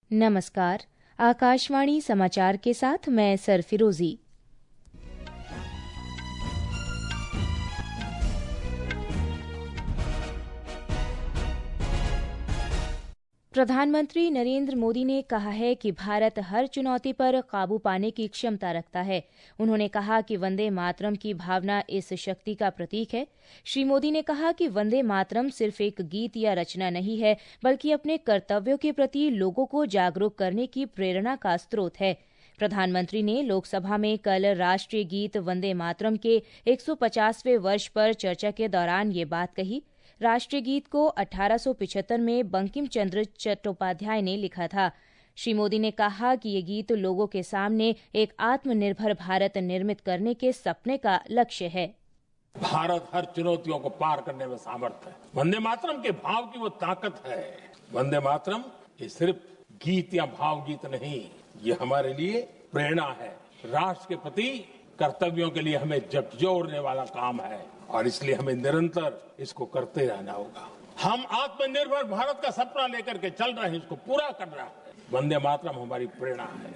नमस्कार। आकाशवाणी समाचार के साथ मैं सरफिरोजी। प्रधानमंत्री नरेंद्र मोदी ने कहा है कि भारत हर चुनौती पर काबू पाने की क्षमता रखता है। उन्होंने कहा कि वंदे मातरम की भावना इस शक्ति का प्रतीक है। श्री मोदी ने कहा कि वंदे मातरम सिर्फ एक गीत या रचना नहीं है, बल्कि अपने कर्तव्यों के प्रति लोगों को जागरूक करने की प्रेरणा का स्रोत है। प्रधानमंत्री ने लोकसभा में कल राष्ट्रीय गीत वंदे मातरम के 150वें वर्ष पर चर्चा के दौरान ये बात कही। राष्ट्रीय गीत को 1875 में बंकिम चंद्र चट्टोपाध्याय ने लिखा था। श्री मोदी ने कहा कि ये गीत लोगों के सामने एक आत्मनिर्भर भारत निर्मित करने के सपने का लक्ष्य है। भारत हर चुनौतियों को पार करने में समर्थ है। वंदे मातरम के भाव की वो ताकत है। वंदे मातरम ये सिर्फ गीत या भाव गीत नहीं, ये हमारे लिए प्रेरणा है। राष्ट्र के प्रति कर्तव्यों के लिए हमें झकझोरने वाला काम है और इसलिए हमें निरंतर इसको करते रहना होगा। हम आत्मनिर्भर भारत का सपना लेकर के चल रहे हैं, इसको पूरा कर रहा है। वंदे मातरम हमारी प्रेरणा है।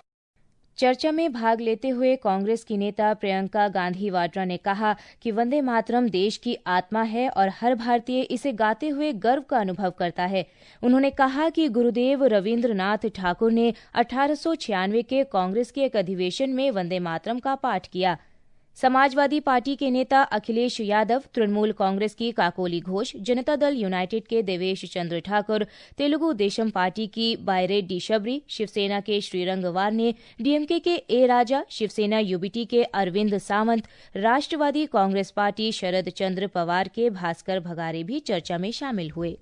चर्चा में भाग लेते हुए कांग्रेस की नेता प्रियंका गांधी वाड्रा ने कहा कि वंदे मातरम देश की आत्मा है और हर भारतीय इसे गाते हुए गर्व का अनुभव करता है। उन्होंने कहा कि गुरुदेव रविंद्रनाथ ठाकुर ने 1896 के कांग्रेस के एक अधिवेशन में वंदे मातरम का पाठ किया। समाजवादी पार्टी के नेता अखिलेश यादव, तृणमूल कांग्रेस की काकोली घोष, जनता दल यूनाइटेड के देवेश चंद्र ठाकुर, तेलुगु देशम पार्टी की बायरेड्डी शबरी, शिवसेना के श्रीरंगवार ने, डीएमके के ए राजा, शिवसेना यूबीटी के अरविंद सावंत, राष्ट्रवादी कांग्रेस पार्टी शरद चंद्र पवार के भास्कर भगारे भी चर्चा में शामिल हुए।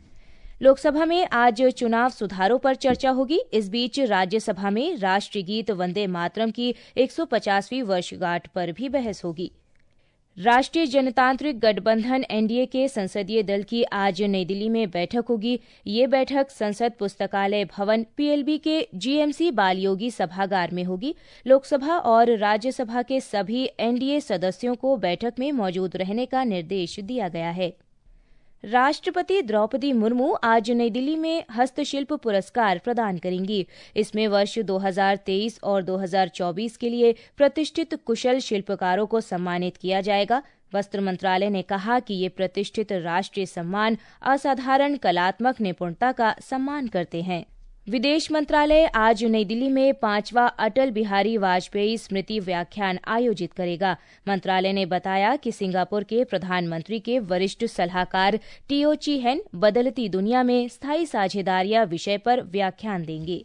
लोकसभा में आज चुनाव सुधारों पर चर्चा होगी। इस बीच राज्यसभा में राष्ट्रीय गीत वंदे मातरम की 150वीं वर्षगांठ पर भी बहस होगी। राष्ट्रीय जनतांत्रिक गठबंधन एनडीए के संसदीय दल की आज नई दिल्ली में बैठक होगी। ये बैठक संसद पुस्तकालय भवन पीएलबी के जीएमसी बालयोगी सभागार में होगी। लोकसभा और राज्यसभा के सभी एनडीए सदस्यों को बैठक में मौजूद रहने का निर्देश दिया गया है। राष्ट्रपति द्रौपदी मुर्मू आज नई दिल्ली में हस्तशिल्प पुरस्कार प्रदान करेंगी। इसमें वर्ष 2023 और 2024 के लिए प्रतिष्ठित कुशल शिल्पकारों को सम्मानित किया जाएगा। वस्त्र मंत्रालय ने कहा कि ये प्रतिष्ठित राष्ट्रीय सम्मान असाधारण कलात्मक निपुणता का सम्मान करते हैं। विदेश मंत्रालय आज नई दिल्ली में 5वां अटल बिहारी वाजपेयी स्मृति व्याख्यान आयोजित करेगा। मंत्रालय ने बताया कि सिंगापुर के प्रधानमंत्री के वरिष्ठ सलाहकार टीओ चीहेन बदलती दुनिया में स्थायी साझेदारियां विषय पर व्याख्यान देंगे।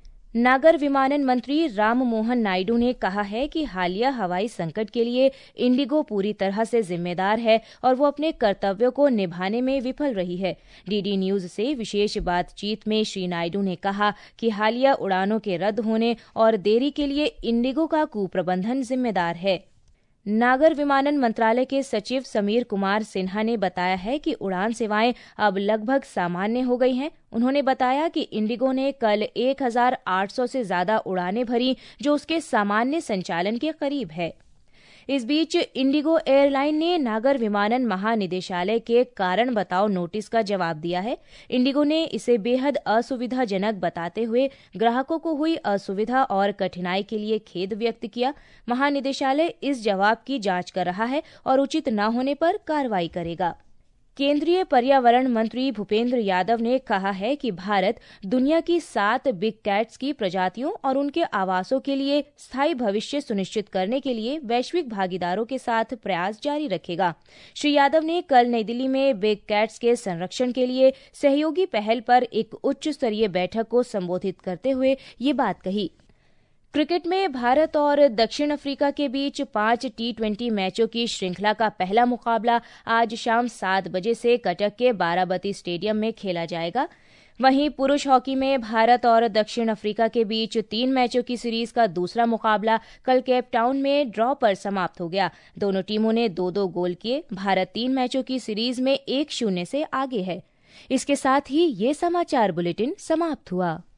नागर विमानन मंत्री राम मोहन नायडू ने कहा है कि हालिया हवाई संकट के लिए इंडिगो पूरी तरह से जिम्मेदार है और वो अपने कर्तव्यों को निभाने में विफल रही है। डीडी न्यूज से विशेष बातचीत में श्री नायडू ने कहा कि हालिया उड़ानों के रद्द होने और देरी के लिए इंडिगो का कुप्रबंधन जिम्मेदार है। नागर विमानन मंत्रालय के सचिव समीर कुमार सिन्हा ने बताया है कि उड़ान सेवाएं अब लगभग सामान्य हो गई हैं। उन्होंने बताया कि इंडिगो ने कल 1800 से ज्यादा उड़ानें भरी, जो उसके सामान्य संचालन के करीब है। इस बीच इंडिगो एयरलाइन ने नागर विमानन महानिदेशालय के कारण बताओ नोटिस का जवाब दिया है। इंडिगो ने इसे बेहद असुविधाजनक बताते हुए ग्राहकों को हुई असुविधा और कठिनाई के लिए खेद व्यक्त किया। महानिदेशालय इस जवाब की जांच कर रहा है और उचित न होने पर कार्रवाई करेगा। केंद्रीय पर्यावरण मंत्री भूपेंद्र यादव ने कहा है कि भारत दुनिया की 7 बिग कैट्स की प्रजातियों और उनके आवासों के लिए स्थायी भविष्य सुनिश्चित करने के लिए वैश्विक भागीदारों के साथ प्रयास जारी रखेगा। श्री यादव ने कल नई दिल्ली में बिग कैट्स के संरक्षण के लिए सहयोगी पहल पर एक उच्च स्तरीय बैठक को संबोधित करते हुए ये बात कही। क्रिकेट में भारत और दक्षिण अफ्रीका के बीच 5 टी20 मैचों की श्रृंखला का पहला मुकाबला आज शाम 7 बजे से कटक के बाराबती स्टेडियम में खेला जाएगा। वहीं पुरुष हॉकी में भारत और दक्षिण अफ्रीका के बीच 3 मैचों की सीरीज का दूसरा मुकाबला कल केप टाउन में ड्रॉ पर समाप्त हो गया। दोनों टीमों ने 2-2 गोल किए। भारत 3 मैचों की सीरीज में 1-0 से आगे है। इसके साथ ही ये समाचार बुलेटिन समाप्त हुआ।